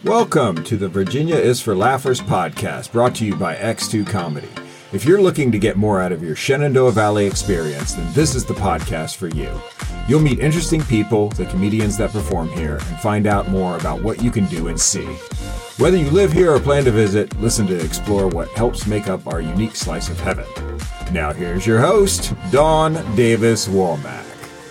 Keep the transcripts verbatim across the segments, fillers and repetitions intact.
Welcome to the Virginia is for Laughers podcast, brought to you by X two Comedy. If you're looking to get more out of your Shenandoah Valley experience, then this is the podcast for you. You'll meet interesting people, the comedians that perform here, and find out more about what you can do and see. Whether you live here or plan to visit, listen to explore what helps make up our unique slice of heaven. Now here's your host, Dawn Davis Womack.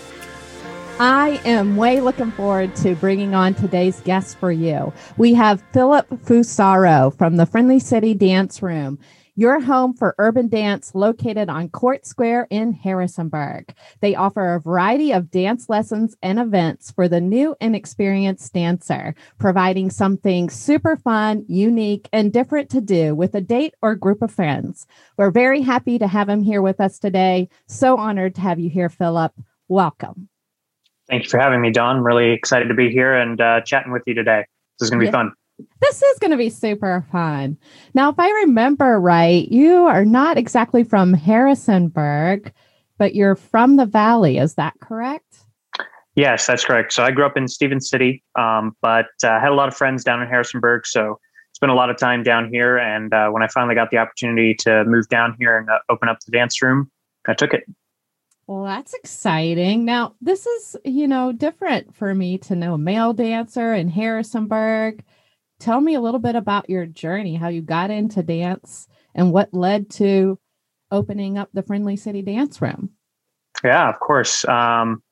I am way looking forward to bringing on today's guest for you. We have Philip Fusaro from the Friendly City Dance Room, your home for urban dance located on Court Square in Harrisonburg. They offer a variety of dance lessons and events for the new and experienced dancer, providing something super fun, unique, and different to do with a date or group of friends. We're very happy to have him here with us today. So honored to have you here, Philip. Welcome. Thank you for having me, Dawn. I'm really excited to be here and uh, chatting with you today. This is going to be yeah. fun. This is going to be super fun. Now, if I remember right, you are not exactly from Harrisonburg, but you're from the Valley. Is that correct? Yes, that's correct. So I grew up in Stevens City, um, but uh, had a lot of friends down in Harrisonburg. So spent a lot of time down here. And uh, when I finally got the opportunity to move down here and uh, open up the dance room, I took it. Well, that's exciting. Now, this is, you know, different for me to know a male dancer in Harrisonburg. Tell me a little bit about your journey, how you got into dance and what led to opening up the Friendly City Dance Room. Yeah, of course. Um,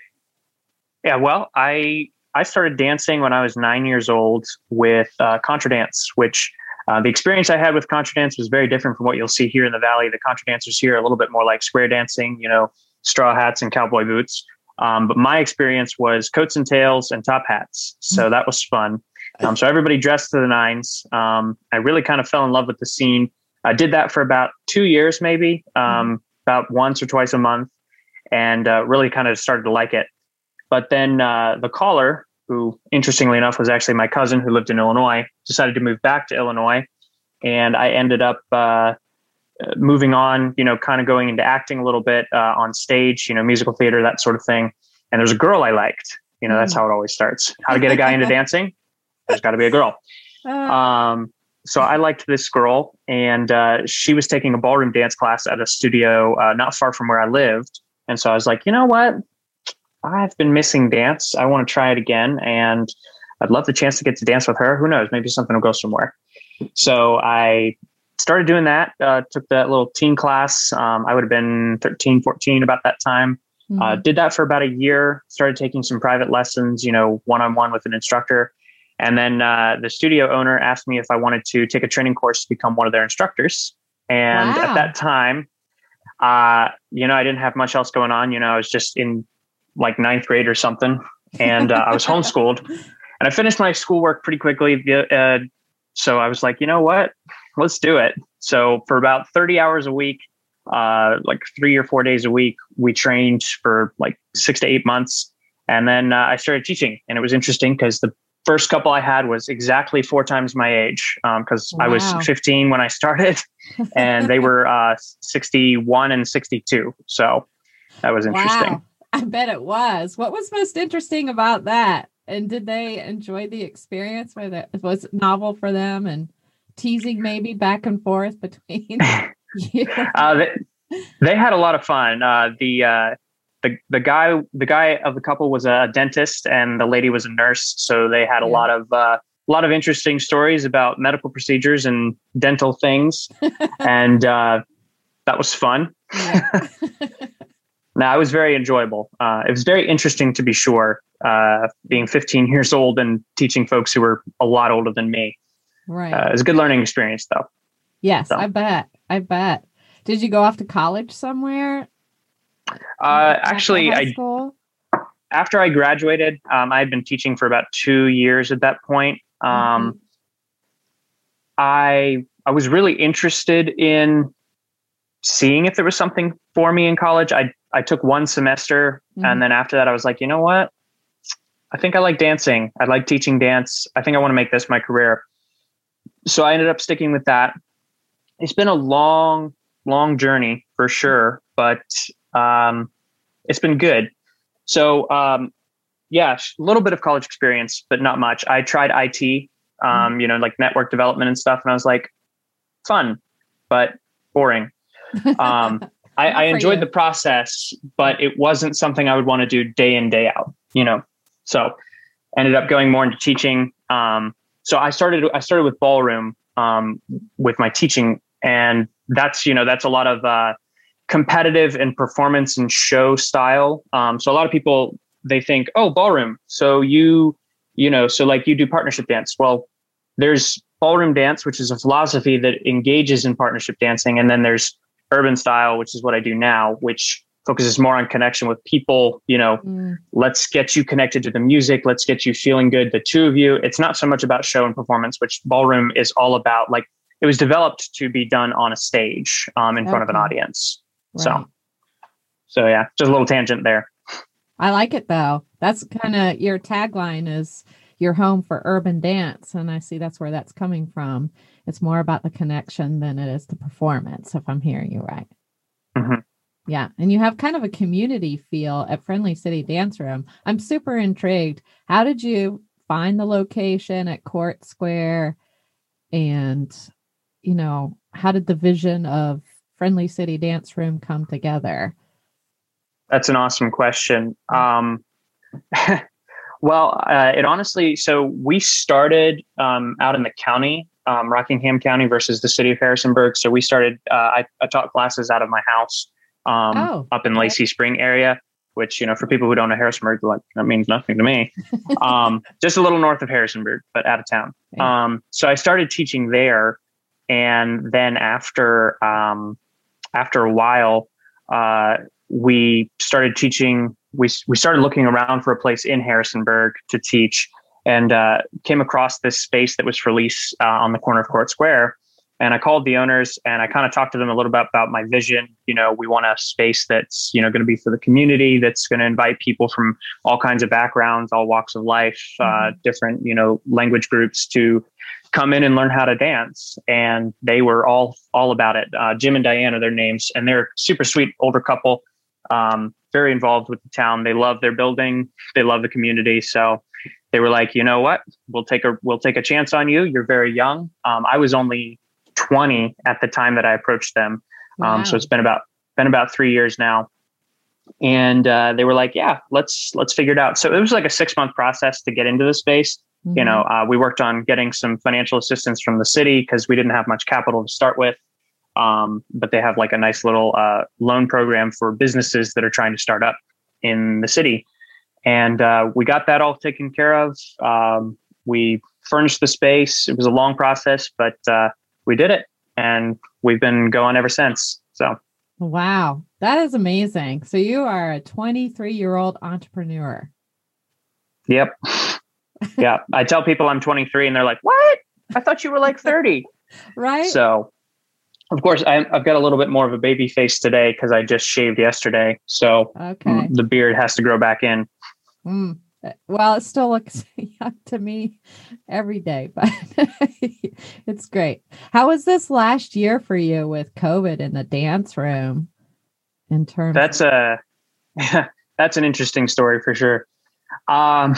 yeah, well, I I started dancing when I was nine years old with uh, contra dance, which uh, the experience I had with contra dance was very different from what you'll see here in the Valley. The contra dancers here are a little bit more like square dancing, you know, straw hats and cowboy boots. Um, but my experience was coats and tails and top hats. So that was fun. Um, so everybody dressed to the nines. Um, I really kind of fell in love with the scene. I did that for about two years, maybe um, about once or twice a month, and uh, really kind of started to like it. But then uh, the caller, who interestingly enough was actually my cousin who lived in Illinois, decided to move back to Illinois. And I ended up uh, moving on, you know, kind of going into acting a little bit uh, on stage, you know, musical theater, that sort of thing. And there's a girl I liked. You know, that's how it always starts. How to get a guy into dancing? There's got to be a girl. Um, so I liked this girl, and uh, she was taking a ballroom dance class at a studio uh, not far from where I lived. And so I was like, you know what? I've been missing dance. I want to try it again. And I'd love the chance to get to dance with her. Who knows? Maybe something will go somewhere. So I started doing that, uh, took that little teen class. Um, I would have been thirteen, fourteen about that time. Mm-hmm. Uh, did that for about a year, started taking some private lessons, you know, one-on-one with an instructor. And then uh, the studio owner asked me if I wanted to take a training course to become one of their instructors. And wow. At that time, uh, you know, I didn't have much else going on. You know, I was just in like ninth grade or something. And uh, I was homeschooled. And I finished my schoolwork pretty quickly. Uh, so I was like, you know what? Let's do it. So for about thirty hours a week, uh, like three or four days a week, we trained for like six to eight months. And then uh, I started teaching. And it was interesting because the first couple I had was exactly four times my age because um, wow. I was fifteen when I started and they were uh, sixty-one and sixty-two. So that was interesting. Wow. I bet it was. What was most interesting about that? And did they enjoy the experience? Whether it was novel for them and teasing maybe back and forth between you? uh, they, they had a lot of fun. Uh, the uh, The the guy the guy of the couple was a dentist and the lady was a nurse, so they had a yeah. lot of uh, a lot of interesting stories about medical procedures and dental things, and uh, that was fun. Yeah. Now, it was very enjoyable. Uh, it was very interesting, to be sure, uh, being fifteen years old and teaching folks who were a lot older than me. Right, uh, it was a good learning experience, though. Yes, so. I bet. I bet. Did you go off to college somewhere? Uh, actually, I, after I graduated, um, I had been teaching for about two years at that point. Um, mm-hmm. I, I was really interested in seeing if there was something for me in college. I, I took one semester mm-hmm. and then after that I was like, you know what? I think I like dancing. I like teaching dance. I think I want to make this my career. So I ended up sticking with that. It's been a long, long journey for sure, but Um, it's been good. So, um, yeah, a little bit of college experience, but not much. I tried I T um, mm-hmm. you know, like network development and stuff. And I was like, fun, but boring. Um, I, I enjoyed you. the process, but it wasn't something I would want to do day in, day out, you know? So ended up going more into teaching. Um, so I started, I started with ballroom, um, with my teaching, and that's, you know, that's a lot of, uh, competitive and performance and show style. Um, so a lot of people, they think, oh, ballroom. So you, you know, so like you do partnership dance. Well, there's ballroom dance, which is a philosophy that engages in partnership dancing. And then there's urban style, which is what I do now, which focuses more on connection with people. You know, mm. let's get you connected to the music. Let's get you feeling good. The two of you, it's not so much about show and performance, which ballroom is all about. Like, it was developed to be done on a stage, um, in okay. front of an audience. Right. So, so yeah, just a little tangent there. I like it though. That's kind of your tagline is your home for urban dance. And I see that's where that's coming from. It's more about the connection than it is the performance, if I'm hearing you right. Mm-hmm. Yeah. And you have kind of a community feel at Friendly City Dance Room. I'm super intrigued. How did you find the location at Court Square? And, you know, how did the vision of Friendly City Dance Room come together? That's an awesome question. Um, well, uh, it honestly, so we started um, out in the county, um, Rockingham County versus the city of Harrisonburg. So we started, uh, I, I taught classes out of my house um, oh, up in okay. Lacey Spring area, which, you know, for people who don't know Harrisonburg, like that means nothing to me. um, just a little north of Harrisonburg, but out of town. Okay. Um, so I started teaching there. And then after, um, after a while, uh, we started teaching, we, we started looking around for a place in Harrisonburg to teach, and uh, came across this space that was for lease uh, on the corner of Court Square. And I called the owners and I kind of talked to them a little bit about my vision. You know, we want a space that's, you know, going to be for the community, that's going to invite people from all kinds of backgrounds, all walks of life, mm-hmm. uh, different, you know, language groups to come in and learn how to dance. And they were all, all about it. Uh, Jim and Diane are their names, and they're a super sweet older couple, um, very involved with the town. They love their building. They love the community. So they were like, you know what, we'll take a, we'll take a chance on you. You're very young. Um, I was only twenty at the time that I approached them. Um, wow. So it's been about, been about three years now. And uh, they were like, yeah, let's, let's figure it out. So it was like a six month process to get into the space. Mm-hmm. You know, uh, we worked on getting some financial assistance from the city because we didn't have much capital to start with. Um, but they have like a nice little uh, loan program for businesses that are trying to start up in the city. And uh, we got that all taken care of. Um, we furnished the space. It was a long process, but uh, we did it, and we've been going ever since. So, wow, that is amazing. So you are a twenty-three year old entrepreneur. Yep. Yeah. I tell people I'm twenty-three and they're like, what? I thought you were like thirty. Right. So of course I, I've got a little bit more of a baby face today because I just shaved yesterday. So okay. the beard has to grow back in. Mm. Well, it still looks young to me every day, but it's great. How was this last year for you with COVID in the dance room? In terms, that's of- a that's an interesting story for sure. Um,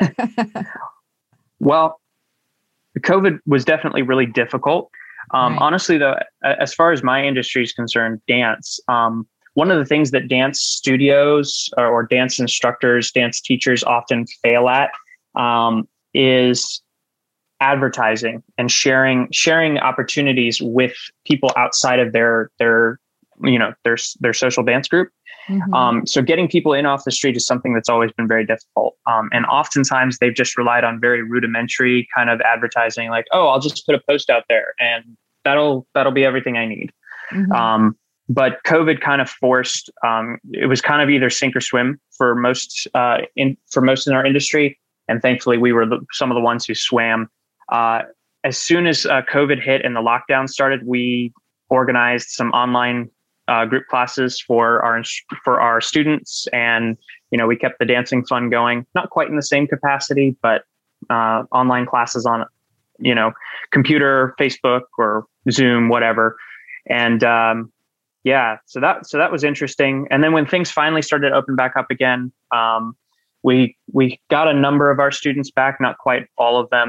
well, COVID was definitely really difficult. Um, right. Honestly, though, as far as my industry is concerned, dance. Um, One of the things that dance studios or, or dance instructors, dance teachers often fail at um, is advertising and sharing sharing opportunities with people outside of their their you know their their social dance group. Mm-hmm. Um, so getting people in off the street is something that's always been very difficult. Um, and oftentimes they've just relied on very rudimentary kind of advertising, like, oh, I'll just put a post out there and that'll that'll be everything I need. Mm-hmm. Um, But COVID kind of forced, um, it was kind of either sink or swim for most uh, in for most in our industry. And thankfully, we were the, some of the ones who swam. Uh, as soon as uh, COVID hit and the lockdown started, we organized some online uh, group classes for our for our students. And, you know, we kept the dancing fun going, not quite in the same capacity, but uh, online classes on, you know, computer, Facebook or Zoom, whatever. And um Yeah, so that so that was interesting. And then when things finally started to open back up again, um, we we got a number of our students back, not quite all of them.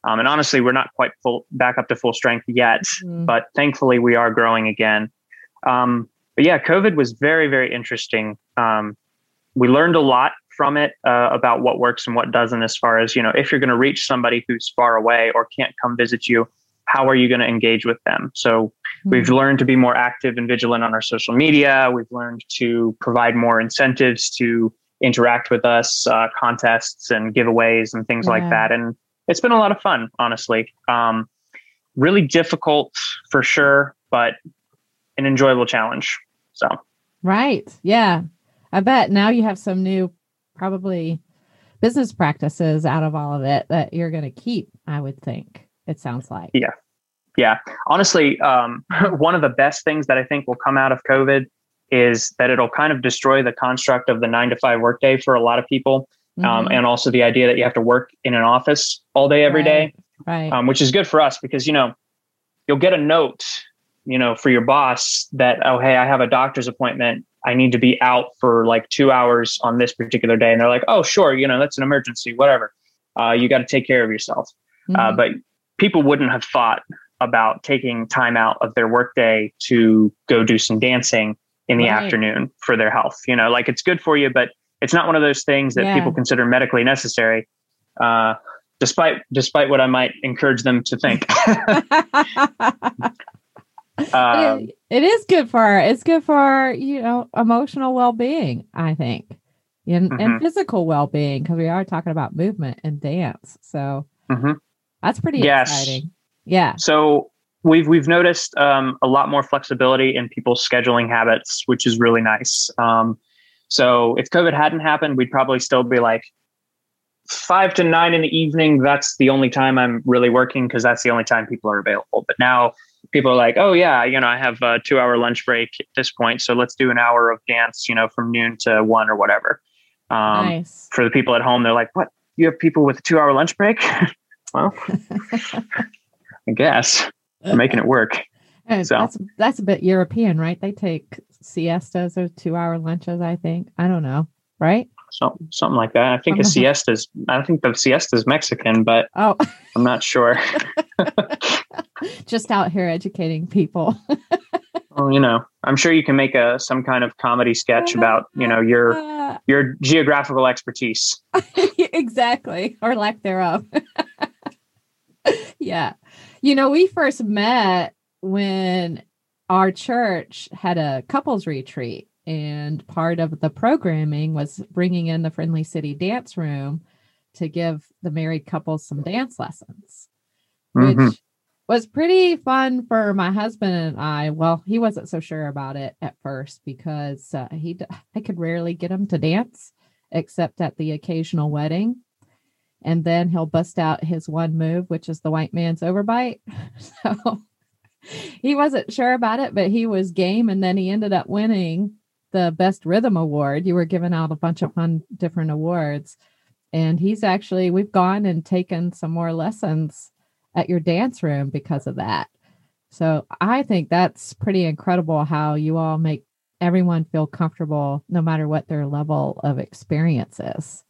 Um, and honestly, we're not quite full back up to full strength yet, mm. but thankfully we are growing again. Um, but yeah, COVID was very, very interesting. Um, we learned a lot from it uh, about what works and what doesn't, as far as, you know, if you're going to reach somebody who's far away or can't come visit you, how are you going to engage with them? So mm-hmm. we've learned to be more active and vigilant on our social media. We've learned to provide more incentives to interact with us, uh, contests and giveaways and things yeah. like that. And it's been a lot of fun, honestly. Um, really difficult for sure, but an enjoyable challenge. So, right. Yeah. I bet now you have some new, probably business practices out of all of it that you're going to keep, I would think. It sounds like. Yeah. Yeah. Honestly, um, one of the best things that I think will come out of COVID is that it'll kind of destroy the construct of the nine to five workday for a lot of people. Mm-hmm. Um, and also the idea that you have to work in an office all day, every right. day, right. Um, which is good for us because, you know, you'll get a note, you know, for your boss that, oh, hey, I have a doctor's appointment. I need to be out for like two hours on this particular day. And they're like, oh, sure. You know, that's an emergency, whatever. Uh, you got to take care of yourself. Mm-hmm. Uh, but people wouldn't have thought about taking time out of their workday to go do some dancing in the right. afternoon for their health. You know, like it's good for you, but it's not one of those things that yeah. people consider medically necessary, uh, despite despite what I might encourage them to think. um, it, it is good for it's good for you know emotional well-being, I think, and, mm-hmm. and physical well-being, because we are talking about movement and dance. So mm-hmm. that's pretty yes. exciting. Yeah. So we've we've noticed um, a lot more flexibility in people's scheduling habits, which is really nice. Um, so if COVID hadn't happened, we'd probably still be like five to nine in the evening. That's the only time I'm really working because that's the only time people are available. But now people are like, oh yeah, you know, I have a two hour lunch break at this point. So let's do an hour of dance, you know, from noon to one or whatever. Um, nice. For the people at home, they're like, what? You have people with a two hour lunch break? Well, I guess I'm making it work. And so that's, that's a bit European, right? They take siestas or two hour lunches, I think. I don't know. Right? So, something like that. I think a siesta is, I think the siesta is Mexican, but oh. I'm not sure. Just out here educating people. Well, you know, I'm sure you can make a some kind of comedy sketch about, you know, your your geographical expertise. Exactly. Or lack thereof. Yeah. You know, we first met when our church had a couples retreat, and part of the programming was bringing in the Friendly City Dance Room to give the married couples some dance lessons, mm-hmm. which was pretty fun for my husband and I. Well, he wasn't so sure about it at first because uh, he I could rarely get him to dance except at the occasional wedding. And then he'll bust out his one move, which is the white man's overbite. So he wasn't sure about it, but he was game. And then he ended up winning the Best Rhythm Award. You were giving out a bunch of fun different awards. And he's actually, we've gone and taken some more lessons at your dance room because of that. So I think that's pretty incredible how you all make everyone feel comfortable no matter what their level of experience is.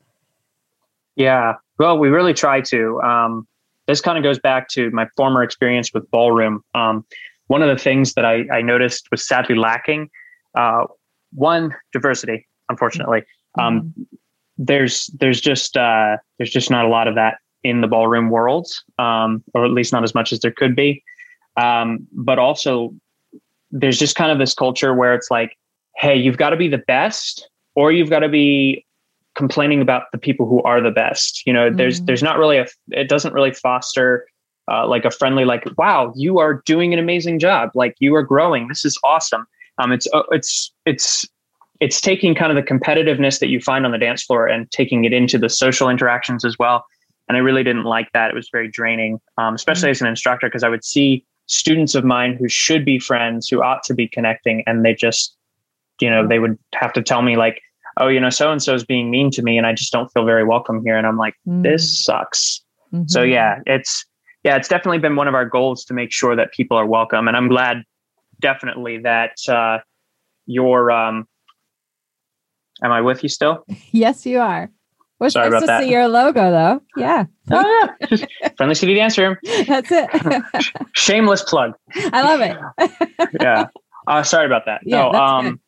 Yeah, well, we really try to. Um, this kind of goes back to my former experience with ballroom. Um, one of the things that I, I noticed was sadly lacking. Uh, one, diversity, unfortunately. Um, mm-hmm. There's there's just uh, there's just not a lot of that in the ballroom world, um, or at least not as much as there could be. Um, but also, there's just kind of this culture where it's like, hey, you've got to be the best, or you've got to be complaining about the people who are the best. You know, mm-hmm. there's there's not really a, it doesn't really foster uh, like a friendly, like, wow, you are doing an amazing job. Like, you are growing. This is awesome. Um, it's uh, it's it's it's taking kind of the competitiveness that you find on the dance floor and taking it into the social interactions as well. And I really didn't like that. It was very draining, um, especially mm-hmm. as an instructor, because I would see students of mine who should be friends, who ought to be connecting, and they just, you know, they would have to tell me like, oh, you know, so-and-so is being mean to me and I just don't feel very welcome here. And I'm like, mm. this sucks. Mm-hmm. So yeah, it's, yeah, it's definitely been one of our goals to make sure that people are welcome. And I'm glad definitely that uh, you're, um, am I with you still? Yes, you are. We're Sorry supposed about to that. see your logo, though. Yeah. Oh, yeah. Just Friendly City Dance Room. That's it. Shameless plug. I love it. Yeah. Uh, sorry about that. Yeah, no, that's um, good.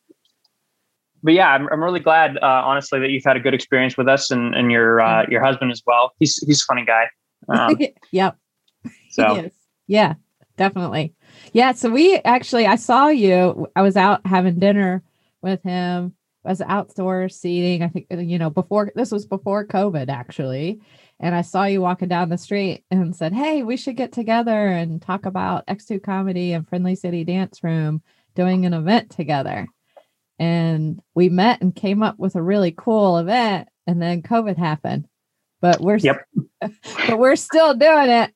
but yeah, I'm, I'm really glad, uh, honestly, that you've had a good experience with us and, and your uh, Mm. your husband as well. He's he's a funny guy. Um, Yep. so Yes. Yeah, definitely. Yeah. So we actually, I saw you. I was out having dinner with him. I was outdoor seating. I think, you know, before this was before COVID actually. And I saw you walking down the street and said, hey, we should get together and talk about X two Comedy and Friendly City Dance Room doing an event together. And we met and came up with a really cool event. And then COVID happened. But we're Yep. but we're still doing it.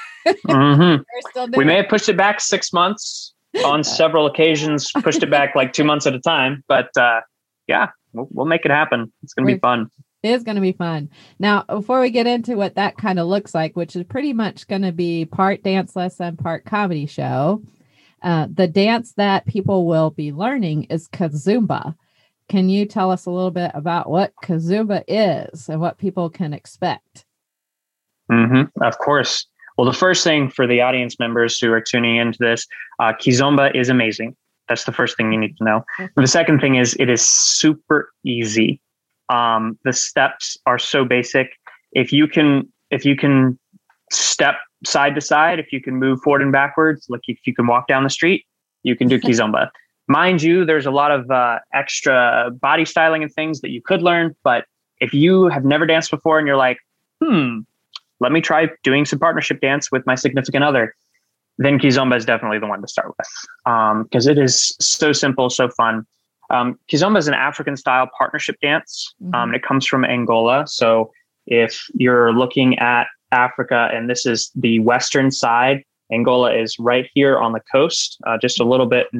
mhm. We're still doing we may it. have pushed it back six months on several occasions, pushed it back like two months at a time. But uh, yeah, we'll, we'll make it happen. It's going to be fun. It is going to be fun. Now, before we get into what that kind of looks like, which is pretty much going to be part dance lesson, part comedy show, uh, the dance that people will be learning is Kizomba. Can you tell us a little bit about what Kizomba is and what people can expect? Mm-hmm. Of course. Well, the first thing for the audience members who are tuning into this, uh, Kizomba is amazing. That's the first thing you need to know. Okay. The second thing is it is super easy. Um, the steps are so basic. If you can, if you can step side to side, if you can move forward and backwards, like if you can walk down the street, you can do Kizomba. Mind you, there's a lot of uh, extra body styling and things that you could learn. But if you have never danced before and you're like, hmm, let me try doing some partnership dance with my significant other, then Kizomba is definitely the one to start with, because um, it is so simple, so fun. Um, Kizomba is an African style partnership dance. Mm-hmm. Um, it comes from Angola. So if you're looking at Africa and this is the western side, Angola is right here on the coast, uh, just a little bit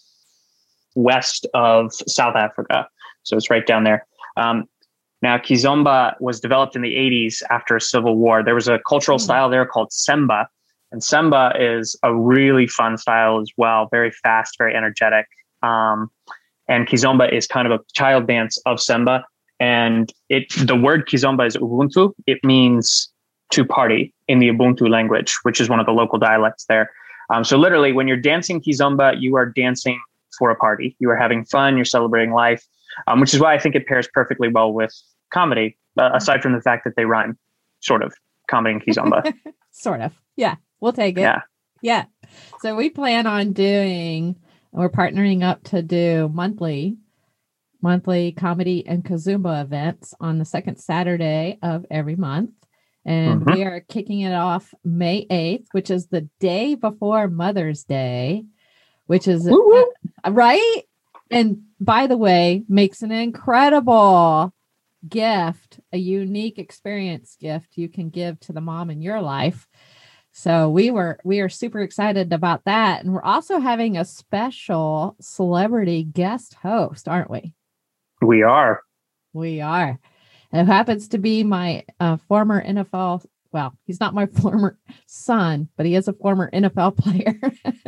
northwest of South Africa. So it's right down there. Um, now, Kizomba was developed in the eighties after a civil war. There was a cultural mm-hmm. style there called Semba. And Semba is a really fun style as well. Very fast, very energetic. Um, and Kizomba is kind of a child dance of Semba. And it the word Kizomba is Ubuntu. It means to party in the Ubuntu language, which is one of the local dialects there. Um, so literally, when you're dancing Kizomba, you are dancing for a party. You are having fun. You're celebrating life, um, which is why I think it pairs perfectly well with comedy, uh, aside from the fact that they rhyme, sort of, comedy and Kizomba. Sort of. Yeah, we'll take it. Yeah. Yeah. So we plan on doing, we're partnering up to do monthly, monthly comedy and Kizomba events on the second Saturday of every month. And Mhm. we are kicking it off May eighth, which is the day before Mother's Day, which is uh, right. And by the way, makes an incredible gift, a unique experience gift you can give to the mom in your life. So we were, we are super excited about that. And we're also having a special celebrity guest host, aren't we? We are. We are. It happens to be my uh, former N F L. Well, he's not my former son, but he is a former N F L player.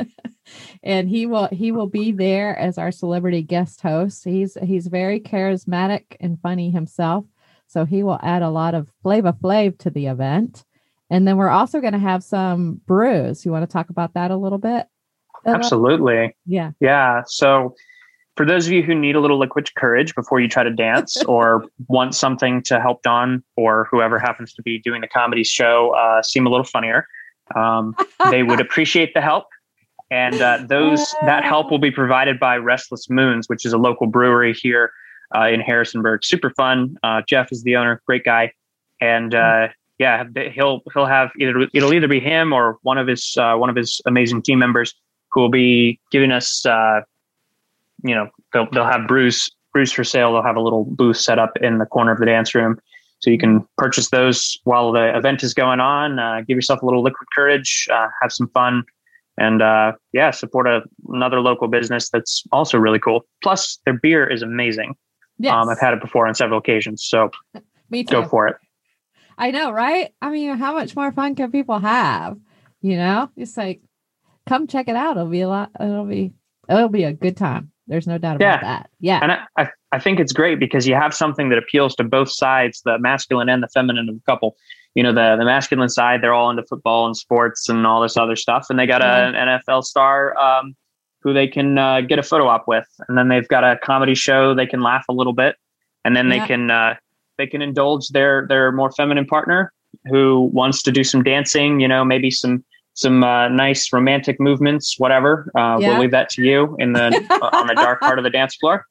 And he will he will be there as our celebrity guest host. He's he's very charismatic and funny himself. So he will add a lot of Flava Flav to the event. And then we're also going to have some brews. You want to talk about that a little bit? Absolutely. Yeah. Yeah. So for those of you who need a little liquid courage before you try to dance or want something to help Dawn or whoever happens to be doing the comedy show uh, seem a little funnier, um, they would appreciate the help. And uh, those that help will be provided by Restless Moons, which is a local brewery here uh, in Harrisonburg. Super fun. Uh, Jeff is the owner, great guy, and uh, yeah, he'll he'll have either it'll either be him or one of his uh, one of his amazing team members who will be giving us. Uh, you know, they'll they'll have brews brews for sale. They'll have a little booth set up in the corner of the dance room, so you can purchase those while the event is going on. Uh, give yourself a little liquid courage, uh, have some fun. And uh, yeah, support a, another local business that's also really cool. Plus, their beer is amazing. Yes. Um, I've had it before on several occasions, so Me too. go for it. I know, right? I mean, how much more fun can people have? You know, it's like, come check it out. It'll be a lot. It'll be it'll be a good time. There's no doubt yeah. about that. Yeah. And I, I, I think it's great because you have something that appeals to both sides, the masculine and the feminine of the couple. You know, the, the masculine side, they're all into football and sports and all this other stuff. And they got yeah. a, an N F L star um, who they can uh, get a photo op with. And then they've got a comedy show. They can laugh a little bit. And then yeah. they can uh, they can indulge their their more feminine partner who wants to do some dancing, you know, maybe some some uh, nice romantic movements, whatever. Uh, yeah. We'll leave that to you in the uh, on the dark part of the dance floor.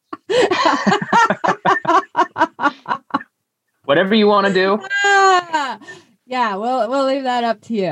Whatever you want to do. Ah, yeah, we'll we'll leave that up to you.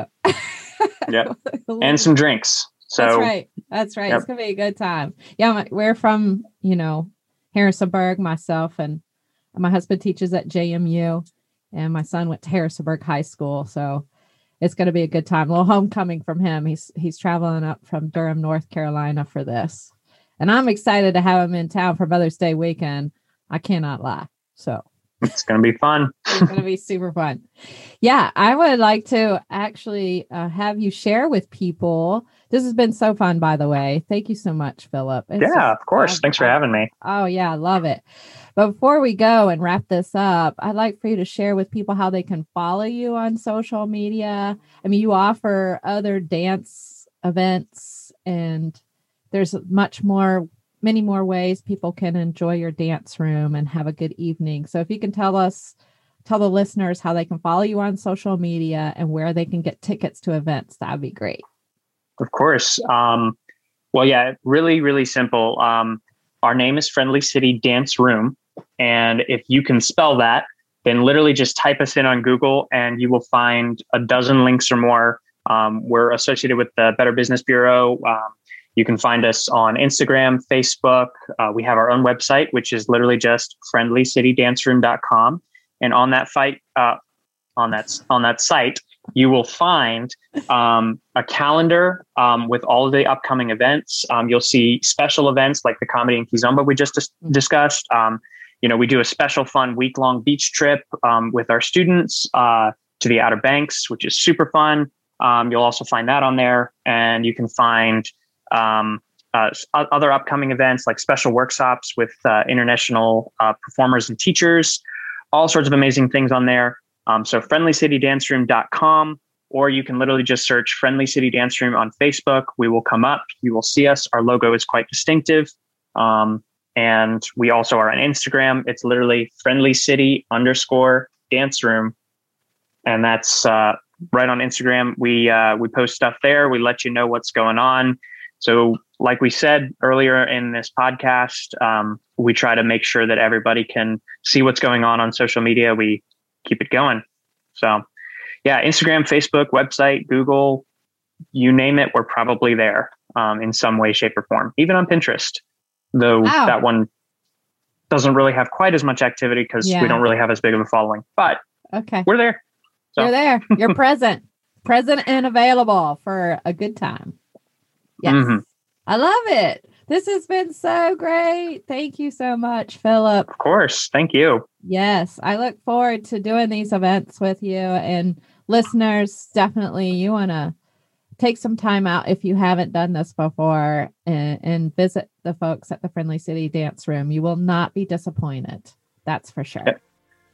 Yeah, and some drinks. So that's right. That's right. Yep. It's gonna be a good time. Yeah, my, we're from you know Harrisonburg. Myself and my husband teaches at J M U, and my son went to Harrisonburg High School. So it's going to be a good time. A little homecoming from him. He's he's traveling up from Durham, North Carolina for this, and I'm excited to have him in town for Mother's Day weekend. I cannot lie. So. It's going to be fun. It's going to be super fun. Yeah, I would like to actually uh, have you share with people. This has been so fun, by the way. Thank you so much, Philip. It's yeah, just, of course. I, Thanks for I, having me. Oh, yeah, I love it. But before we go and wrap this up, I'd like for you to share with people how they can follow you on social media. I mean, you offer other dance events, and there's much more many more ways people can enjoy your dance room and have a good evening. So if you can tell us, tell the listeners how they can follow you on social media and where they can get tickets to events, that'd be great. Of course. Um, well, yeah, really, really simple. Um, our name is Friendly City Dance Room. And if you can spell that, then literally just type us in on Google and you will find a dozen links or more. Um, we're associated with the Better Business Bureau. Um, You can find us on Instagram, Facebook. Uh, we have our own website, which is literally just friendly city dance room dot com. And on that fight, uh, on that on that site, you will find um, a calendar um, with all of the upcoming events. Um, you'll see special events like the Comedy in Kizomba we just dis- discussed. Um, you know, we do a special fun week-long beach trip um, with our students uh, to the Outer Banks, which is super fun. Um, you'll also find that on there, and you can find Um, uh, other upcoming events like special workshops with uh, international uh, performers and teachers, all sorts of amazing things on there. Um, so friendly city dance room dot com, or you can literally just search Friendly City Dance Room on Facebook. We will come up. You will see us. Our logo is quite distinctive. Um, and we also are on Instagram. It's literally Friendly City underscore Dance Room. And that's uh, right on Instagram. We, uh, we post stuff there. We let you know what's going on. So like we said earlier in this podcast, um, we try to make sure that everybody can see what's going on on social media. We keep it going. So yeah, Instagram, Facebook, website, Google, you name it, we're probably there um, in some way, shape, or form. Even on Pinterest, though wow. that one doesn't really have quite as much activity because yeah. we don't really have as big of a following. But okay, we're there. So. You're there. You're present, present and available for a good time. Yes. Mm-hmm. I love it. This has been so great. Thank you so much, Philip. Of course. Thank you. Yes. I look forward to doing these events with you, and listeners, definitely you want to take some time out if you haven't done this before and, and visit the folks at the Friendly City Dance Room. You will not be disappointed. That's for sure. Yep.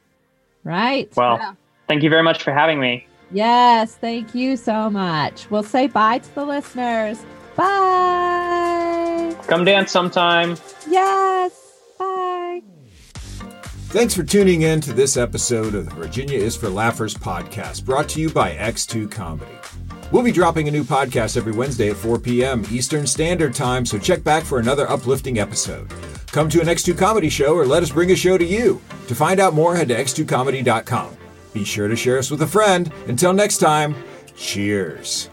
Right. Well, yeah. Thank you very much for having me. Yes. Thank you so much. We'll say bye to the listeners. Bye. Come dance sometime. Yes. Bye. Thanks for tuning in to this episode of the Virginia is for Laughers podcast, brought to you by X two Comedy. We'll be dropping a new podcast every Wednesday at four p.m. Eastern Standard Time, so check back for another uplifting episode. Come to an X two Comedy show or let us bring a show to you. To find out more, head to x two comedy dot com. Be sure to share us with a friend. Until next time, cheers.